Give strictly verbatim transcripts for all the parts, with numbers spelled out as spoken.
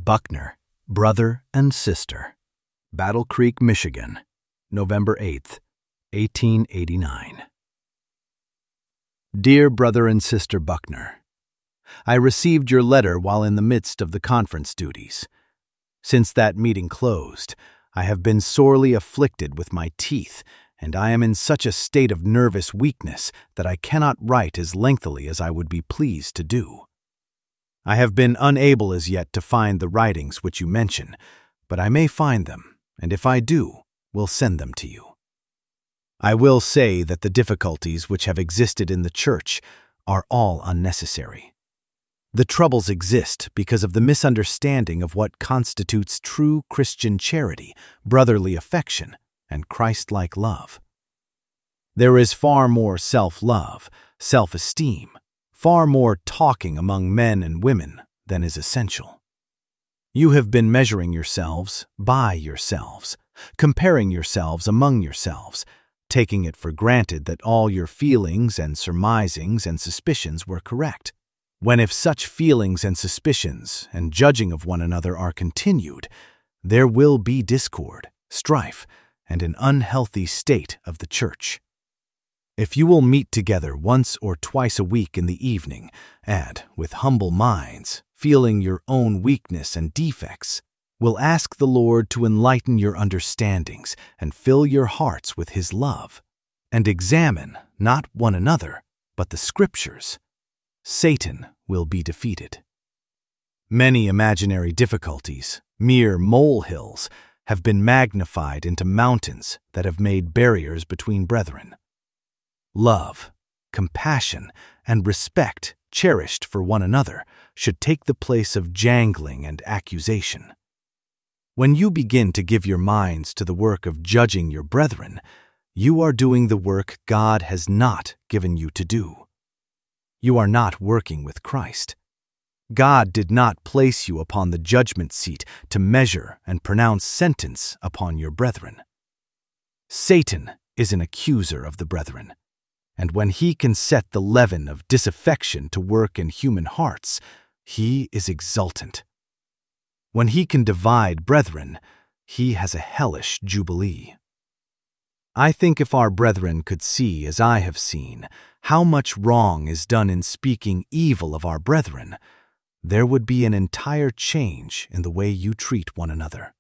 Buckner, brother and sister. Battle Creek, Michigan, November eighth, eighteen eighty-nine. Dear Brother and Sister Buckner, I received your letter while in the midst of the conference duties. Since that meeting closed, I have been sorely afflicted with my teeth, and I am in such a state of nervous weakness that I cannot write as lengthily as I would be pleased to do. I have been unable as yet to find the writings which you mention, but I may find them, and if I do, will send them to you. I will say that the difficulties which have existed in the Church are all unnecessary. The troubles exist because of the misunderstanding of what constitutes true Christian charity, brotherly affection, and Christ-like love. There is far more self-love, self-esteem, far more talking among men and women than is essential. You have been measuring yourselves by yourselves, comparing yourselves among yourselves, taking it for granted that all your feelings and surmisings and suspicions were correct, when if such feelings and suspicions and judging of one another are continued, there will be discord, strife, and an unhealthy state of the Church. If you will meet together once or twice a week in the evening, and, with humble minds, feeling your own weakness and defects, will ask the Lord to enlighten your understandings and fill your hearts with His love, and examine not one another, but the Scriptures, Satan will be defeated. Many imaginary difficulties, mere molehills, have been magnified into mountains that have made barriers between brethren. Love, compassion, and respect cherished for one another should take the place of jangling and accusation. When you begin to give your minds to the work of judging your brethren, you are doing the work God has not given you to do. You are not working with Christ. God did not place you upon the judgment seat to measure and pronounce sentence upon your brethren. Satan is an accuser of the brethren, and when he can set the leaven of disaffection to work in human hearts, he is exultant. When he can divide brethren, he has a hellish jubilee. I think if our brethren could see, as I have seen, how much wrong is done in speaking evil of our brethren, there would be an entire change in the way you treat one another.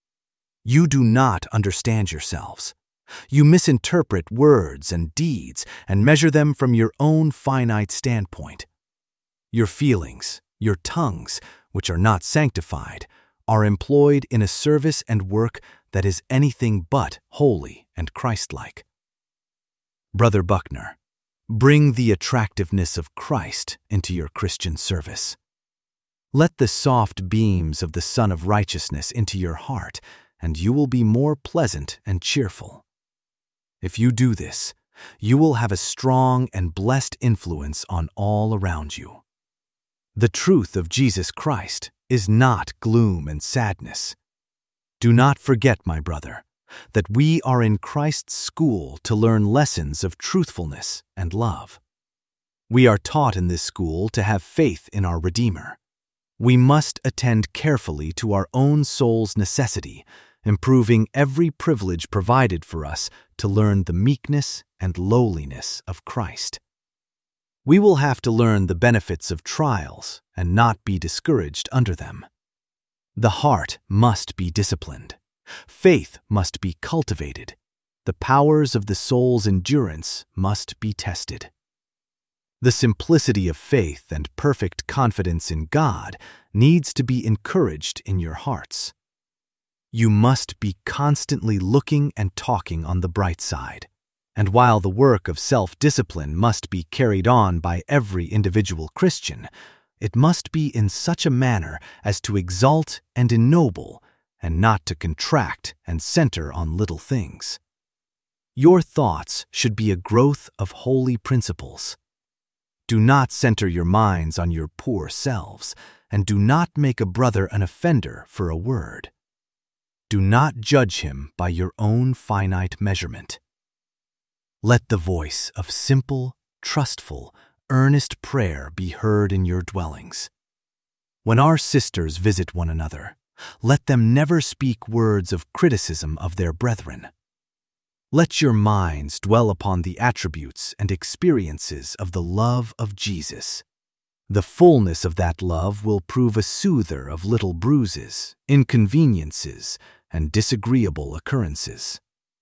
You do not understand yourselves. You misinterpret words and deeds and measure them from your own finite standpoint. Your feelings, your tongues, which are not sanctified, are employed in a service and work that is anything but holy and Christ-like. Brother Buckner, bring the attractiveness of Christ into your Christian service. Let the soft beams of the Sun of Righteousness into your heart, and you will be more pleasant and cheerful. If you do this, you will have a strong and blessed influence on all around you. The truth of Jesus Christ is not gloom and sadness. Do not forget, my brother, that we are in Christ's school to learn lessons of truthfulness and love. We are taught in this school to have faith in our Redeemer. We must attend carefully to our own soul's necessity, improving every privilege provided for us to learn the meekness and lowliness of Christ. We will have to learn the benefits of trials and not be discouraged under them. The heart must be disciplined. Faith must be cultivated. The powers of the soul's endurance must be tested. The simplicity of faith and perfect confidence in God needs to be encouraged in your hearts. You must be constantly looking and talking on the bright side. And while the work of self-discipline must be carried on by every individual Christian, it must be in such a manner as to exalt and ennoble, and not to contract and center on little things. Your thoughts should be a growth of holy principles. Do not center your minds on your poor selves, and do not make a brother an offender for a word. Do not judge him by your own finite measurement. Let the voice of simple, trustful, earnest prayer be heard in your dwellings. When our sisters visit one another, let them never speak words of criticism of their brethren. Let your minds dwell upon the attributes and experiences of the love of Jesus. The fullness of that love will prove a soother of little bruises, inconveniences, and disagreeable occurrences.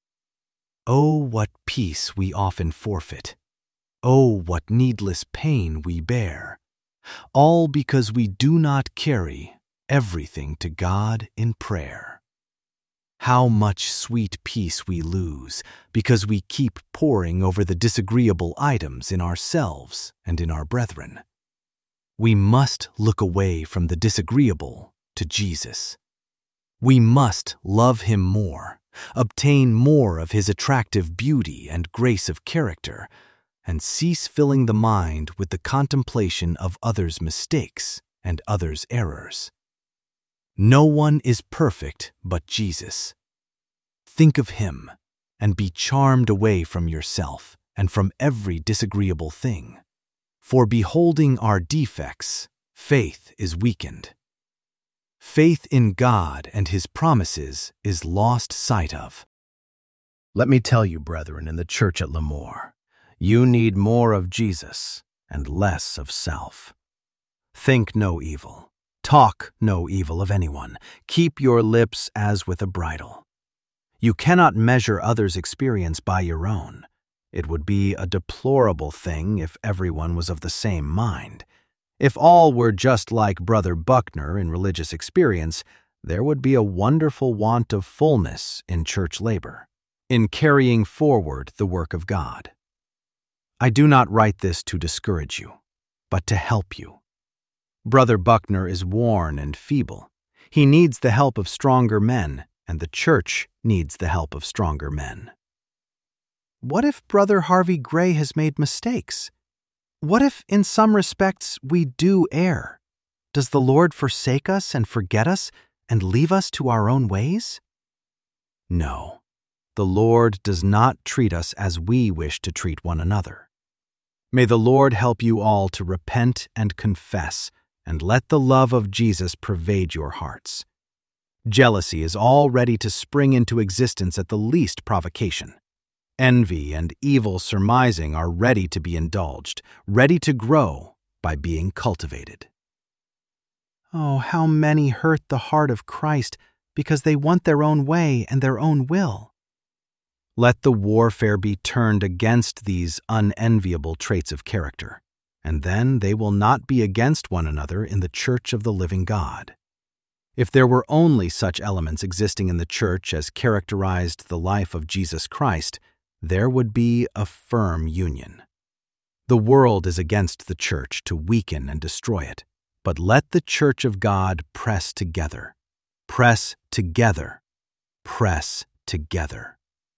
Oh, what peace we often forfeit! Oh, what needless pain we bear! All because we do not carry everything to God in prayer. How much sweet peace we lose because we keep poring over the disagreeable items in ourselves and in our brethren. We must look away from the disagreeable to Jesus. We must love Him more, obtain more of His attractive beauty and grace of character, and cease filling the mind with the contemplation of others' mistakes and others' errors. No one is perfect but Jesus. Think of Him and be charmed away from yourself and from every disagreeable thing. For beholding our defects, faith is weakened. Faith in God and His promises is lost sight of. Let me tell you, brethren, in the church at Lemoore, you need more of Jesus and less of self. Think no evil. Talk no evil of anyone. Keep your lips as with a bridle. You cannot measure others' experience by your own. It would be a deplorable thing if everyone was of the same mind. If all were just like Brother Buckner in religious experience, there would be a wonderful want of fullness in church labor, in carrying forward the work of God. I do not write this to discourage you, but to help you. Brother Buckner is worn and feeble. He needs the help of stronger men, and the church needs the help of stronger men. What if Brother Harvey Gray has made mistakes? What if, in some respects, we do err? Does the Lord forsake us and forget us and leave us to our own ways? No, the Lord does not treat us as we wish to treat one another. May the Lord help you all to repent and confess, and let the love of Jesus pervade your hearts. Jealousy is all ready to spring into existence at the least provocation. Envy and evil surmising are ready to be indulged, ready to grow by being cultivated. Oh, how many hurt the heart of Christ because they want their own way and their own will. Let the warfare be turned against these unenviable traits of character, and then they will not be against one another in the church of the living God. If there were only such elements existing in the church as characterized the life of Jesus Christ, there would be a firm union. The world is against the church to weaken and destroy it, but let the church of God press together, press together, press together.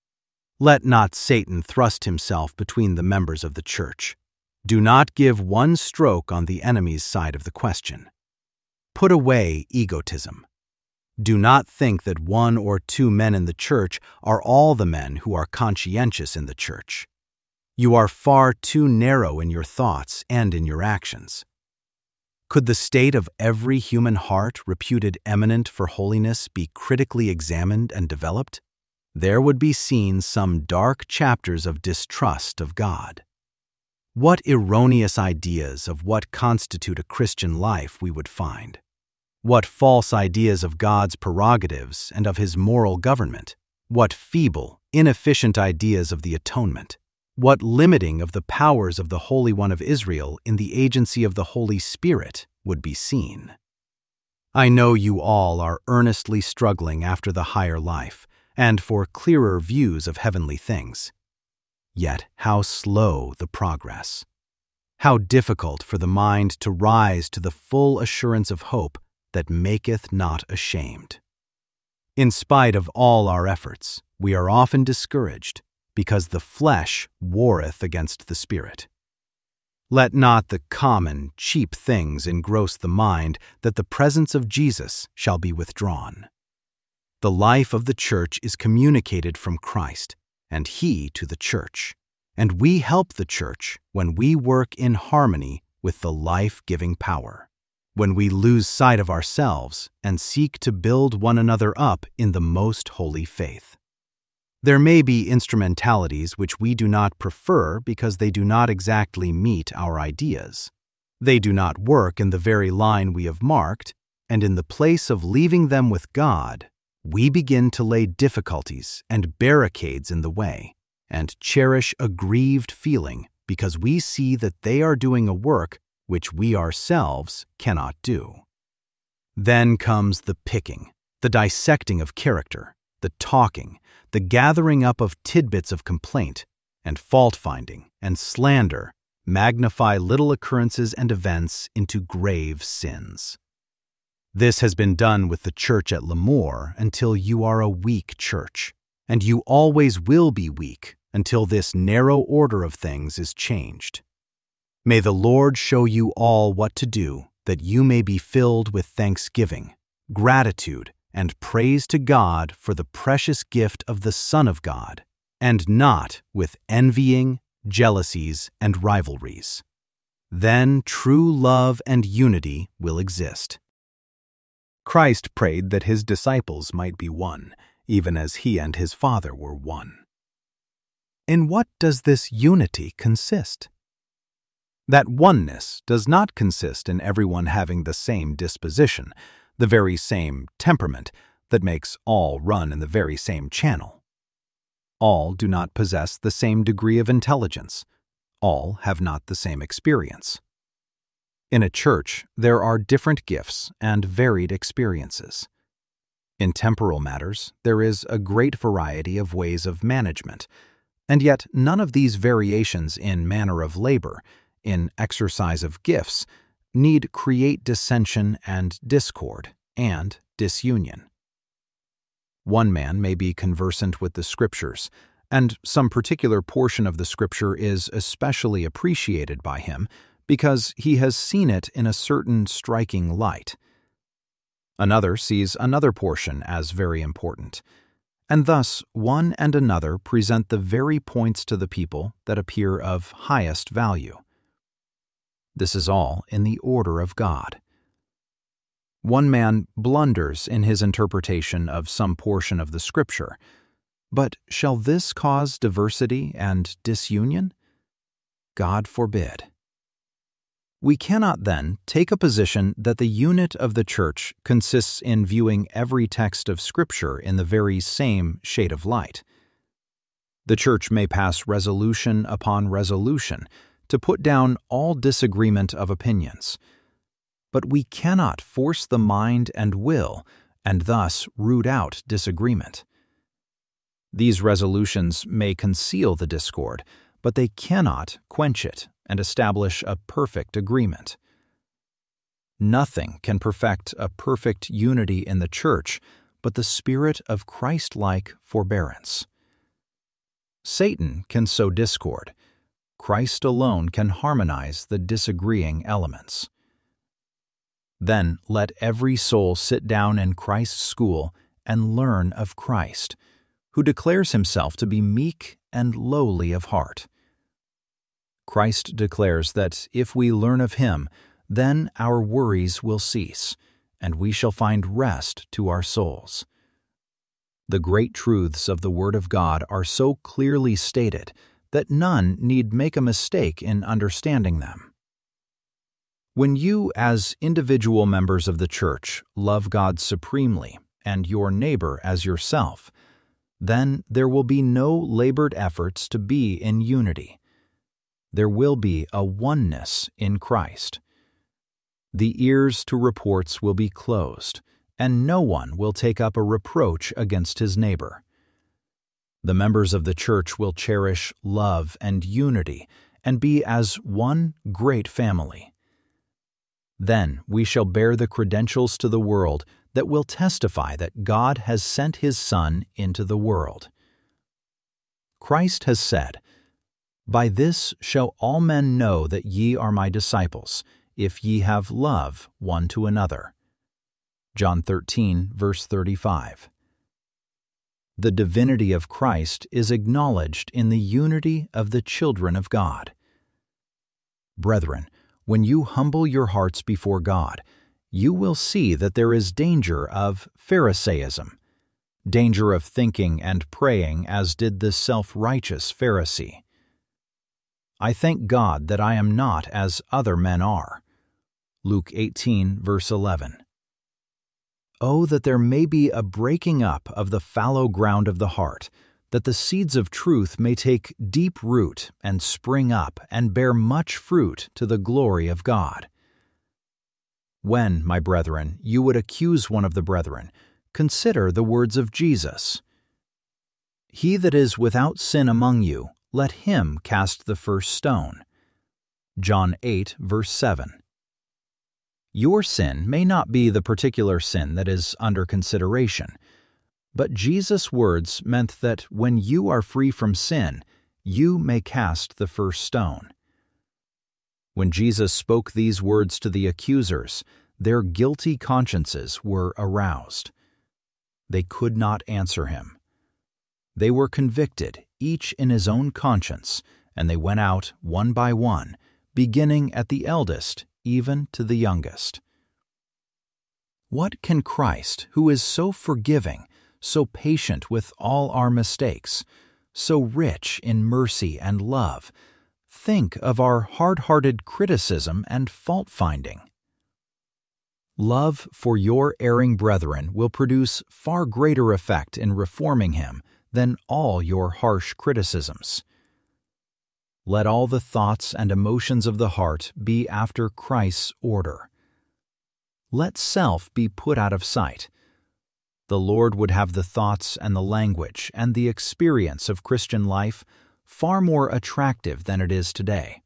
Let not Satan thrust himself between the members of the church. Do not give one stroke on the enemy's side of the question. Put away egotism. Do not think that one or two men in the church are all the men who are conscientious in the church. You are far too narrow in your thoughts and in your actions. Could the state of every human heart reputed eminent for holiness be critically examined and developed? There would be seen some dark chapters of distrust of God. What erroneous ideas of what constitute a Christian life we would find. What false ideas of God's prerogatives and of His moral government. What feeble, inefficient ideas of the atonement. What limiting of the powers of the Holy One of Israel in the agency of the Holy Spirit would be seen. I know you all are earnestly struggling after the higher life, and for clearer views of heavenly things. Yet how slow the progress. How difficult for the mind to rise to the full assurance of hope that maketh not ashamed. In spite of all our efforts, we are often discouraged, because the flesh warreth against the spirit. Let not the common, cheap things engross the mind, that the presence of Jesus shall be withdrawn. The life of the church is communicated from Christ, and He to the church, and we help the church when we work in harmony with the life-giving power. when we lose sight of ourselves and seek to build one another up in the most holy faith. There may be instrumentalities which we do not prefer because they do not exactly meet our ideas. They do not work in the very line we have marked, and in the place of leaving them with God, we begin to lay difficulties and barricades in the way, and cherish a grieved feeling because we see that they are doing a work which we ourselves cannot do. Then comes the picking, the dissecting of character, the talking, the gathering up of tidbits of complaint, and fault-finding and slander magnify little occurrences and events into grave sins. This has been done with the church at Lemoore until you are a weak church, and you always will be weak until this narrow order of things is changed. May the Lord show you all what to do, that you may be filled with thanksgiving, gratitude, and praise to God for the precious gift of the Son of God, and not with envying, jealousies, and rivalries. Then true love and unity will exist. Christ prayed that his disciples might be one, even as he and his Father were one. In what does this unity consist? That oneness does not consist in everyone having the same disposition, the very same temperament that makes all run in the very same channel. All do not possess the same degree of intelligence. All have not the same experience. In a church, there are different gifts and varied experiences. In temporal matters, there is a great variety of ways of management, and yet none of these variations in manner of labor, in exercise of gifts, need create dissension and discord and disunion. One man may be conversant with the Scriptures, and some particular portion of the Scripture is especially appreciated by him because he has seen it in a certain striking light. Another sees another portion as very important, and thus one and another present the very points to the people that appear of highest value. This is all in the order of God. One man blunders in his interpretation of some portion of the Scripture, but shall this cause diversity and disunion? God forbid. We cannot, then, take a position that the unit of the church consists in viewing every text of Scripture in the very same shade of light. The church may pass resolution upon resolution to put down all disagreement of opinions, but we cannot force the mind and will and thus root out disagreement. These resolutions may conceal the discord, but they cannot quench it and establish a perfect agreement. Nothing can perfect a perfect unity in the church but the spirit of Christ-like forbearance. Satan can sow discord. Christ alone can harmonize the disagreeing elements. Then let every soul sit down in Christ's school and learn of Christ, who declares himself to be meek and lowly of heart. Christ declares that if we learn of him, then our worries will cease, and we shall find rest to our souls. The great truths of the Word of God are so clearly stated that none need make a mistake in understanding them. When you, as individual members of the church, love God supremely and your neighbor as yourself, then there will be no labored efforts to be in unity. There will be a oneness in Christ. The ears to reports will be closed, and no one will take up a reproach against his neighbor. The members of the church will cherish love and unity and be as one great family. Then we shall bear the credentials to the world that will testify that God has sent his Son into the world. Christ has said, "By this shall all men know that ye are my disciples, if ye have love one to another." John thirteen, verse thirty-five. The divinity of Christ is acknowledged in the unity of the children of God. Brethren, when you humble your hearts before God, you will see that there is danger of Pharisaism, danger of thinking and praying as did the self-righteous Pharisee. I thank God that I am not as other men are. Luke eighteen, verse eleven. Oh, that there may be a breaking up of the fallow ground of the heart, that the seeds of truth may take deep root and spring up and bear much fruit to the glory of God. When, my brethren, you would accuse one of the brethren, consider the words of Jesus. He that is without sin among you, let him cast the first stone. John eight, verse seven. Your sin may not be the particular sin that is under consideration, but Jesus' words meant that when you are free from sin, you may cast the first stone. When Jesus spoke these words to the accusers, their guilty consciences were aroused. They could not answer him. They were convicted, each in his own conscience, and they went out one by one, beginning at the eldest, even to the youngest. What can Christ, who is so forgiving, so patient with all our mistakes, so rich in mercy and love, think of our hard-hearted criticism and fault-finding? Love for your erring brethren will produce far greater effect in reforming him than all your harsh criticisms. Let all the thoughts and emotions of the heart be after Christ's order. Let self be put out of sight. The Lord would have the thoughts and the language and the experience of Christian life far more attractive than it is today.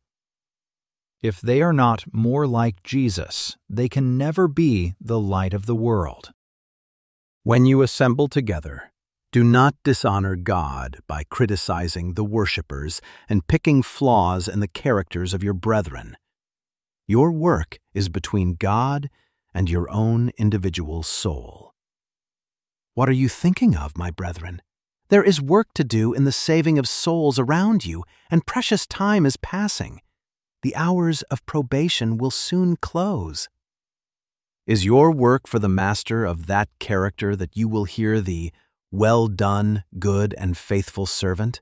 If they are not more like Jesus, they can never be the light of the world. When you assemble together, do not dishonor God by criticizing the worshipers and picking flaws in the characters of your brethren. Your work is between God and your own individual soul. What are you thinking of, my brethren? There is work to do in the saving of souls around you, and precious time is passing. The hours of probation will soon close. Is your work for the master of that character that you will hear the "Well done, good and faithful servant"?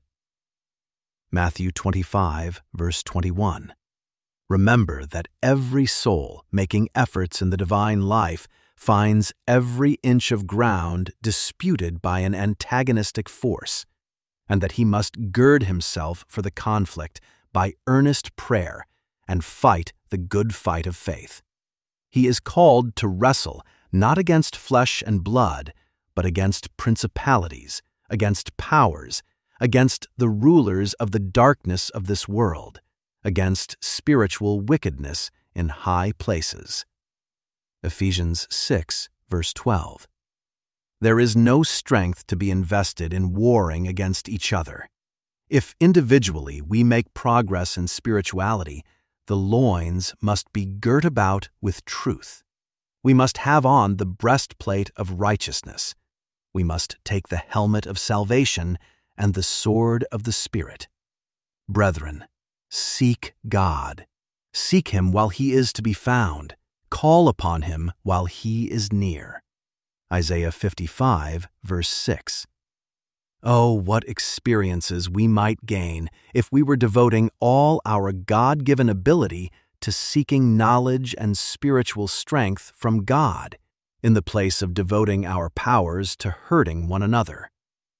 Matthew twenty-five, verse twenty-one. Remember that every soul making efforts in the divine life finds every inch of ground disputed by an antagonistic force, and that he must gird himself for the conflict by earnest prayer and fight the good fight of faith. He is called to wrestle not against flesh and blood, but against principalities, against powers, against the rulers of the darkness of this world, against spiritual wickedness in high places. Ephesians six, verse twelve. There is no strength to be invested in warring against each other. If individually we make progress in spirituality, the loins must be girt about with truth. We must have on the breastplate of righteousness. We must take the helmet of salvation and the sword of the Spirit. Brethren, seek God. Seek him while he is to be found. Call upon him while he is near. Isaiah fifty-five, verse six. Oh, what experiences we might gain if we were devoting all our God-given ability to seeking knowledge and spiritual strength from God, in the place of devoting our powers to hurting one another.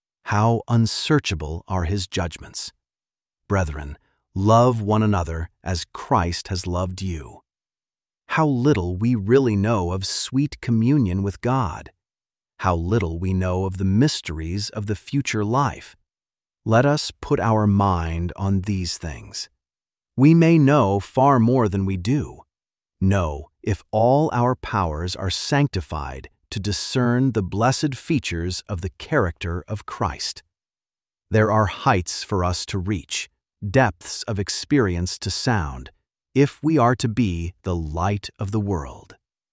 How unsearchable are his judgments. Brethren, love one another as Christ has loved you. How little we really know of sweet communion with God. How little we know of the mysteries of the future life. Let us put our mind on these things. We may know far more than we do. Know if all our powers are sanctified to discern the blessed features of the character of Christ. There are heights for us to reach, depths of experience to sound, if we are to be the light of the world.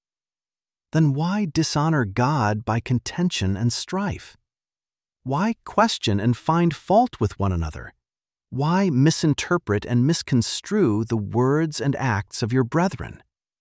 Then why dishonor God by contention and strife? Why question and find fault with one another? Why misinterpret and misconstrue the words and acts of your brethren?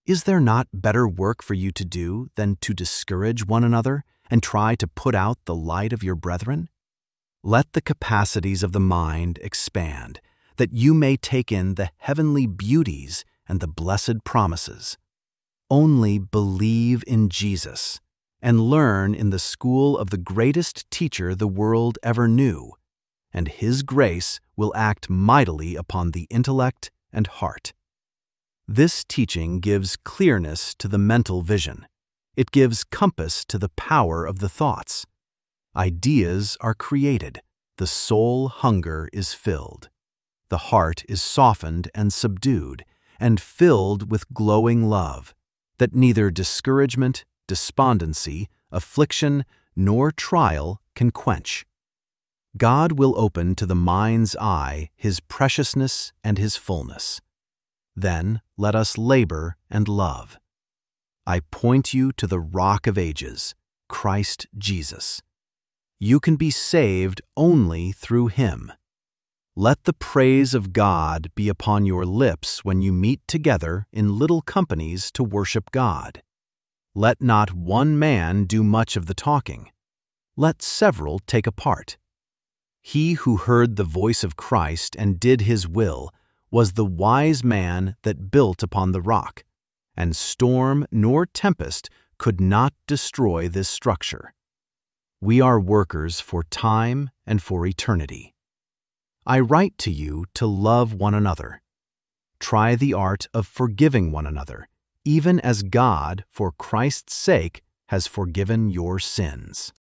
Is there not better work for you to do than to discourage one another and try to put out the light of your brethren? Let the capacities of the mind expand, that you may take in the heavenly beauties and the blessed promises. Only believe in Jesus and learn in the school of the greatest teacher the world ever knew, and His grace will act mightily upon the intellect and heart. This teaching gives clearness to the mental vision. It gives compass to the power of the thoughts. Ideas are created, the soul hunger is filled. The heart is softened and subdued, and filled with glowing love, that neither discouragement, despondency, affliction, nor trial can quench. God will open to the mind's eye His preciousness and His fullness. Then let us labor and love. I point you to the Rock of Ages, Christ Jesus. You can be saved only through Him. Let the praise of God be upon your lips when you meet together in little companies to worship God. Let not one man do much of the talking. Let several take a part. He who heard the voice of Christ and did His will was the wise man that built upon the rock, and storm nor tempest could not destroy this structure. We are workers for time and for eternity. I write to you to love one another. Try the art of forgiving one another, even as God, for Christ's sake, has forgiven your sins.